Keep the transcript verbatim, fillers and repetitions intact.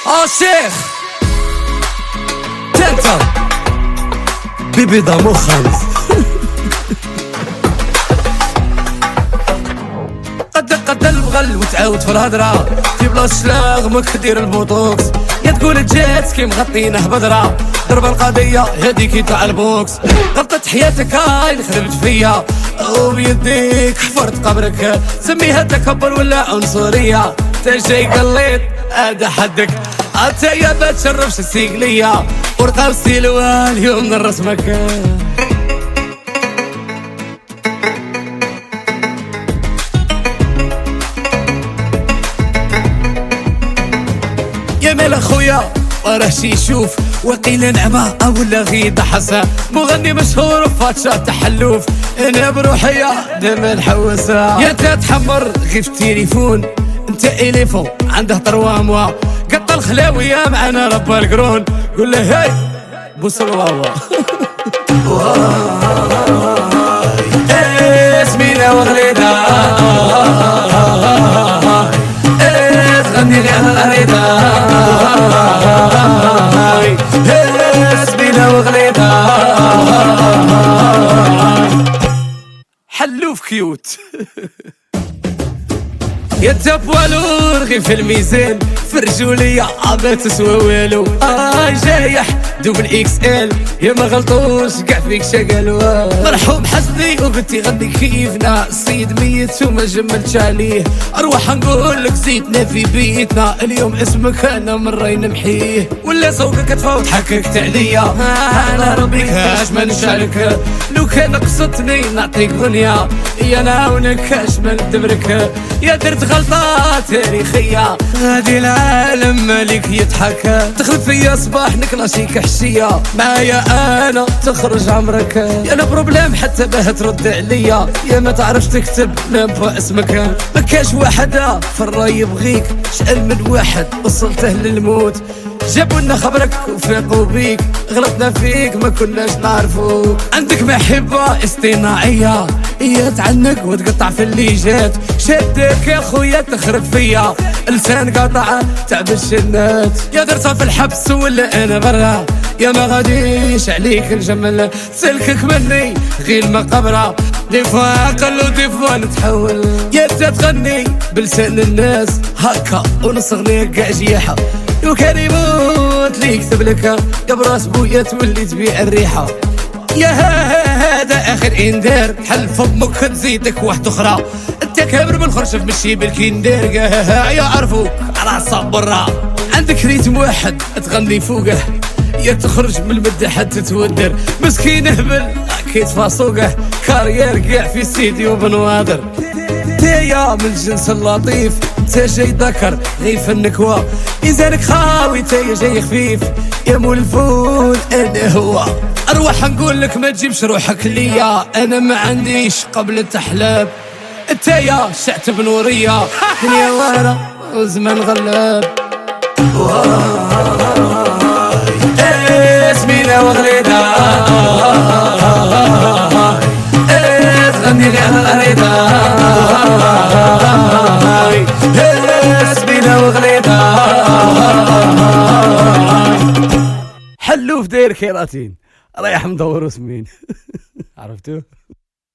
اه شيخ تنتا بيبي دامو خالص. قد قد البغل وتعاود في الهضرة في بلاص شلاغمك دير البوتوكس، يا تقول جات كي مغطينه بدرة ضرب القضية هذيك تاع البوكس. غلطت حياتك هاي خربت فيا وبيديك حفرت قبرك، سميها تكبر ولا عنصرية، تا جاي قليت هذا حدك حتى يا ما تشرفش السيقلية ورقة وستيلوها اليوم من رسمك. يا مال اخويا وراه شي يشوف وقيل نعمة ولا غيض حسا، مغني مشهور وفاتشة تحلوف، انا بروحيا دايما نحوسها. يا تتحمر غير في التليفون انت اليفون عنده طروا موا، قط الخلاوية معنا ربا القرون، قول له هاي بوس الواوا. اسمينا وغريدة تغني لي على الأريدة، اسمينا وغريدة حلوف كيوت. يا تبوالو رغي في الميزان في الرجولية ما تسوى والو، آه جايح دوبل اكس ال يا ما غلطوش كاع فيك شقالوا. مرحوم حسني وبنتي غني كيفنا، السيد ميت وما جملتش عليه، اروح نقول لك زيتنا في بيتنا، اليوم اسمك انا مرة نمحيه، ولا صوتك تفوت حككت عليا انا ربي كاش ما نشارك، لو كان قصدتني نعطيك غنية يا ناونك كاش ما ندبرك، يا درت غلطة تاريخية غادي العالم مالك يضحك، تخلف فيا صباح نكلاشيك حشية معايا انا تخرج عمرك، يا انا بروبليم حتى باه ترد عليا، يا ما تعرفش تكتب نبغى اسمك، مكاش واحدة في الراي يبغيك، شحال من واحد وصلته للموت جابوا لنا خبرك وفاقوا بيك، غلطنا فيك ما كناش نعرفوك، عندك محبة اصطناعية هي تعنق وتقطع في اللي جات، شدك يا خويا تخرب فيا لسان قطع تعب الشنات، يا درتها في الحبس ولا انا برا، يا ما غاديش عليك نجمل سلكك مني غير المقبرة، دي فوا اقل ودي فوا نتحول، يا تغني بلسان الناس هكا ونصغني كاع جيحة، لو كان يموت لي يكتب لك يا براس بويا تولي تبيع الريحة، يا هذا اخر اندار حل فمك تزيدك واحد اخرى، انت كابر من خرشف مشي بالكندير يا عرفوك على صاب برا، عندك ريتم واحد تغني فوقه، يا تخرج من المدة حتى تودر، مسكين هبل كيت فاسوقه كارير كاع في استديو بنوادر، تايا من الجنس اللطيف انت جاي ذكر غير في النكوة، ميزانك خاوي تايا جاي خفيف يا مول الفول انا هو، اروح نقول لك ما تجيبش روحك ليا انا ما عنديش قبل التحلاب، تايا شعت بنورية دنيا وارا وزمان غلاب، اسمينا وغريدة تغني لي على الأريدة، اسمينا وغريدة حلوف داير كيراتين رايح مدور سمين عرفتوه.